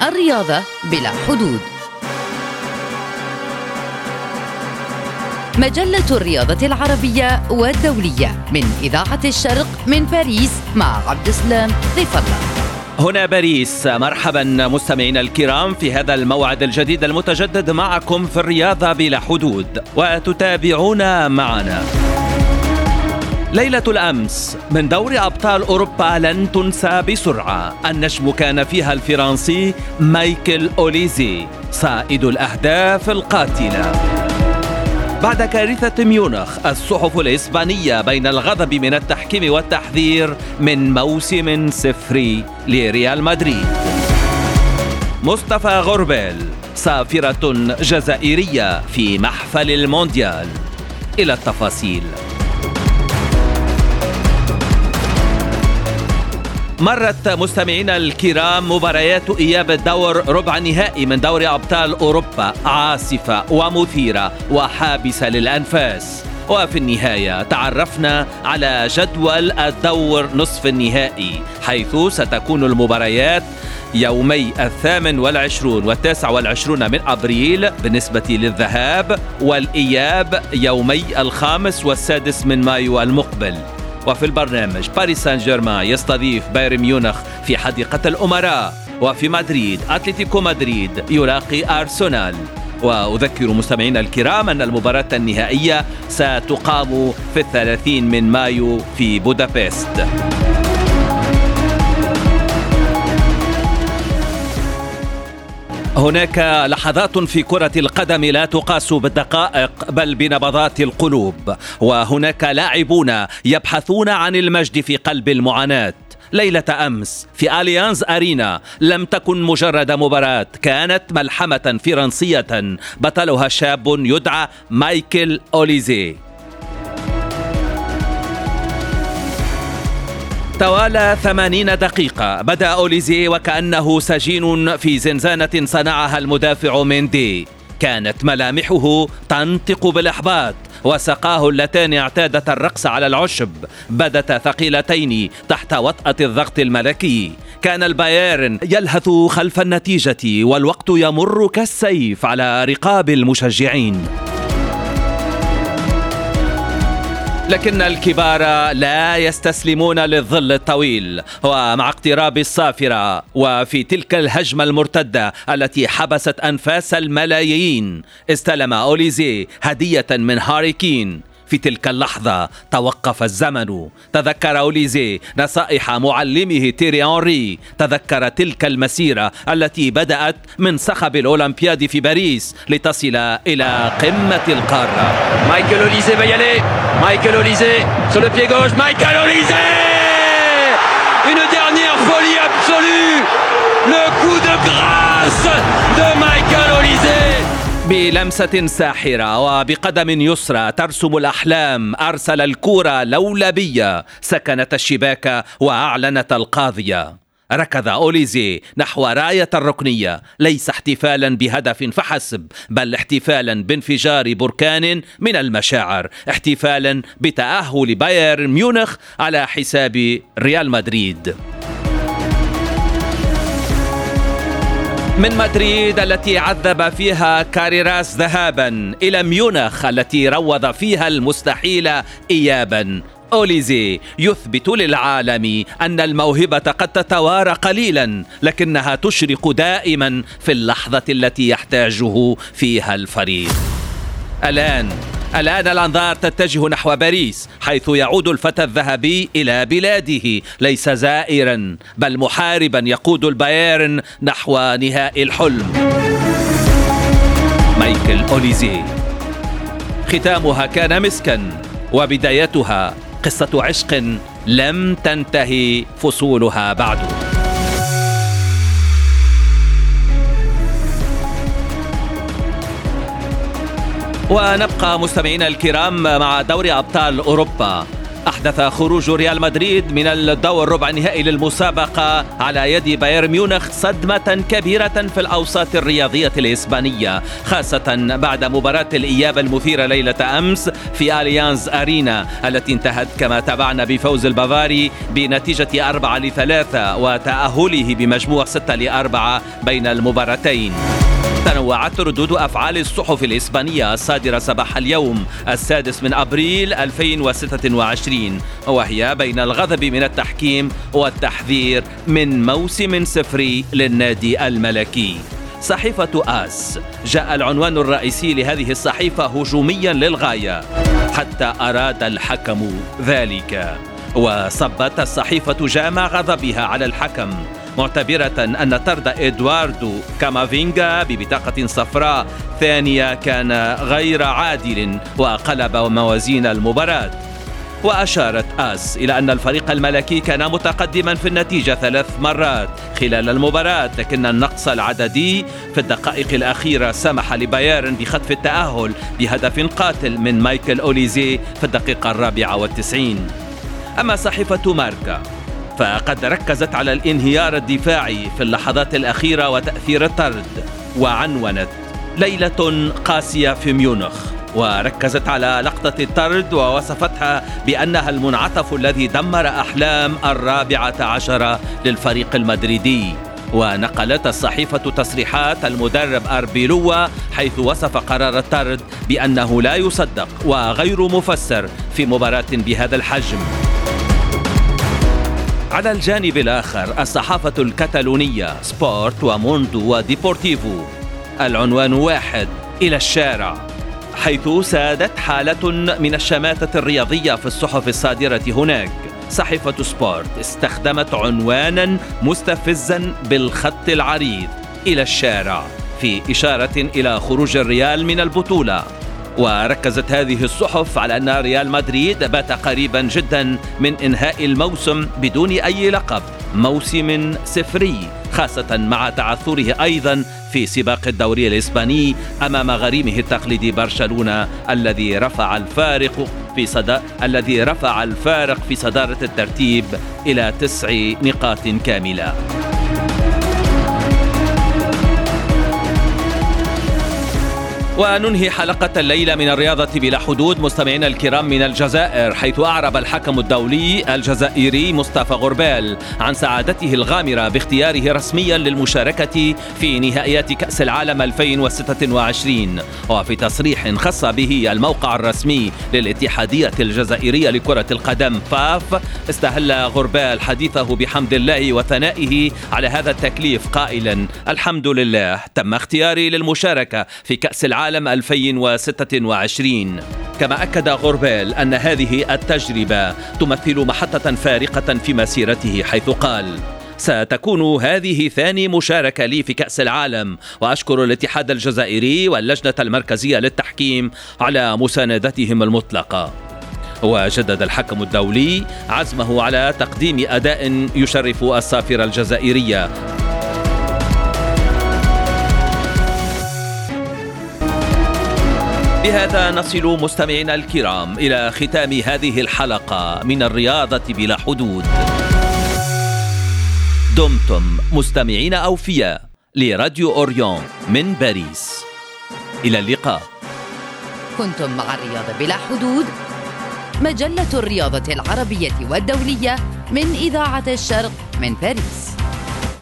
الرياضة بلا حدود. مجلة الرياضة العربية والدولية من إذاعة الشرق من باريس مع عبد السلام ضيف الله. هنا باريس، مرحبا مستمعينا الكرام في هذا الموعد الجديد المتجدد معكم في الرياضة بلا حدود، وتتابعون معنا. ليلة الأمس من دوري أبطال أوروبا لن تنسى بسرعة. النجم كان فيها الفرنسي مايكل أوليزي صائد الأهداف القاتلة. بعد كارثة ميونخ، الصحف الإسبانية بين الغضب من التحكيم والتحذير من موسم صفري لريال مدريد. مصطفى غربال صافرة جزائرية في محفل المونديال. إلى التفاصيل. مرت مستمعينا الكرام مباريات إياب الدور ربع النهائي من دوري أبطال أوروبا عاصفة ومثيرة وحابسة للأنفاس، وفي النهاية تعرفنا على جدول الدور نصف النهائي، حيث ستكون المباريات يومي 28 و29 من أبريل بالنسبة للذهاب، والإياب يومي 5 و6 من مايو المقبل. وفي البرنامج باريس سان جيرمان يستضيف بايرن ميونخ في حديقة الأمراء، وفي مدريد أتلتيكو مدريد يلاقي أرسنال. وأذكر مستمعينا الكرام أن المباراة النهائية ستقام في 30 من مايو في بودابست. هناك لحظات في كرة القدم لا تقاس بالدقائق بل بنبضات القلوب، وهناك لاعبون يبحثون عن المجد في قلب المعاناة. ليلة أمس في أليانز أرينا لم تكن مجرد مباراة، كانت ملحمة فرنسية بطلها شاب يدعى مايكل أوليزي. طوال 80 دقيقة بدأ أوليزي وكأنه سجين في زنزانة صنعها المدافع ميندي. كانت ملامحه تنطق بالإحباط، وساقاه اللتان اعتادت الرقص على العشب بدتا ثقيلتين تحت وطأة الضغط الملكي. كان البايرن يلهث خلف النتيجة والوقت يمر كالسيف على رقاب المشجعين. لكن الكبار لا يستسلمون للظل الطويل، ومع اقتراب الصافرة وفي تلك الهجمة المرتدة التي حبست أنفاس الملايين، استلم أوليزي هدية من هاري كين. في تلك اللحظة توقف الزمن. تذكر أوليزي نصائح معلمه تيري أنري، تذكر تلك المسيرة التي بدأت من صخب الأولمبياد في باريس لتصل إلى قمة القارة. مايكل أوليزي va y aller. Michael Olise sur le pied gauche. Michael Olise, une dernière folie absolue. Le coup de grâce de Michael Olise. بلمسة ساحرة وبقدم يسرى ترسم الأحلام أرسل الكرة لولبية، سكنت الشباك وأعلنت القاضية. ركض أوليزي نحو راية الركنية، ليس احتفالا بهدف فحسب، بل احتفالا بانفجار بركان من المشاعر، احتفالا بتأهل بايرن ميونخ على حساب ريال مدريد. من مدريد التي عذب فيها كاريراس ذهابا إلى ميونخ التي روض فيها المستحيل إيابا، أوليزي يثبت للعالم أن الموهبة قد تتوارى قليلا، لكنها تشرق دائما في اللحظة التي يحتاجه فيها الفريق. الآن الأنظار تتجه نحو باريس، حيث يعود الفتى الذهبي إلى بلاده ليس زائرا بل محاربا يقود البايرن نحو نهائي الحلم. مايكل أوليزي ختامها كان مسكا، وبدايتها قصة عشق لم تنتهي فصولها بعد. ونبقى مستمعينا الكرام مع دوري أبطال أوروبا. أحدث خروج ريال مدريد من الدور ربع النهائي للمسابقة على يد بايرن ميونخ صدمة كبيرة في الأوساط الرياضية الإسبانية، خاصة بعد مباراة الإياب المثيرة ليلة أمس في أليانز أرينا التي انتهت كما تابعنا بفوز البافاري بنتيجة 4-3 وتأهله بمجموع 6-4 بين المباراتين. تنوعت ردود أفعال الصحف الإسبانية الصادرة صباح اليوم 6 أبريل 2026، وهي بين الغضب من التحكيم والتحذير من موسم صفري للنادي الملكي. صحيفة آس جاء العنوان الرئيسي لهذه الصحيفة هجوميا للغاية حتى أراد الحكم ذلك، وصبت الصحيفة جام غضبها على الحكم معتبرة أن طرد إدواردو كامافينغا ببطاقة صفراء ثانية كان غير عادل وقلب موازين المباراة. وأشارت آس إلى أن الفريق الملكي كان متقدما في النتيجة 3 مرات خلال المباراة، لكن النقص العددي في الدقائق الأخيرة سمح لبايرن بخطف التأهل بهدف قاتل من مايكل أوليزي في الدقيقة 94. أما صحيفة ماركا فقد ركزت على الانهيار الدفاعي في اللحظات الأخيرة وتأثير الطرد، وعنونت ليلة قاسية في ميونخ، وركزت على لقطة الطرد ووصفتها بأنها المنعطف الذي دمر أحلام 14 للفريق المدريدي. ونقلت الصحيفة تصريحات المدرب أربيلوا حيث وصف قرار الطرد بأنه لا يصدق وغير مفسر في مباراة بهذا الحجم. على الجانب الآخر الصحافة الكتالونية سبورت وموندو وديبورتيفو العنوان واحد: إلى الشارع، حيث سادت حالة من الشماتة الرياضية في الصحف الصادرة هناك. صحيفة سبورت استخدمت عنوانا مستفزا بالخط العريض إلى الشارع في إشارة إلى خروج الريال من البطولة، وركزت هذه الصحف على أن ريال مدريد بات قريبا جدا من إنهاء الموسم بدون أي لقب، موسم صفري، خاصة مع تعثره أيضا في سباق الدوري الإسباني أمام غريمه التقليدي برشلونة الذي رفع الفارق في صدارة الترتيب إلى 9 نقاط كاملة. وننهي حلقة الليلة من الرياضة بلا حدود مستمعينا الكرام من الجزائر، حيث أعرب الحكم الدولي الجزائري مصطفى غربال عن سعادته الغامرة باختياره رسميا للمشاركة في نهائيات كأس العالم 2026. وفي تصريح خص به الموقع الرسمي للاتحادية الجزائرية لكرة القدم فاف، استهل غربال حديثه بحمد الله وثنائه على هذا التكليف قائلا: الحمد لله، تم اختياري للمشاركة في كأس العالم 2026. كما أكد غربال أن هذه التجربة تمثل محطة فارقة في مسيرته، حيث قال: ستكون هذه ثاني مشاركة لي في كأس العالم، وأشكر الاتحاد الجزائري واللجنة المركزية للتحكيم على مساندتهم المطلقة. وجدد الحكم الدولي عزمه على تقديم أداء يشرف الصافرة الجزائرية. بهذا نصل مستمعينا الكرام إلى ختام هذه الحلقة من الرياضة بلا حدود. دمتم مستمعين أوفياء لراديو أوريون من باريس. إلى اللقاء. كنتم مع الرياضة بلا حدود، مجلة الرياضة العربية والدولية من إذاعة الشرق من باريس.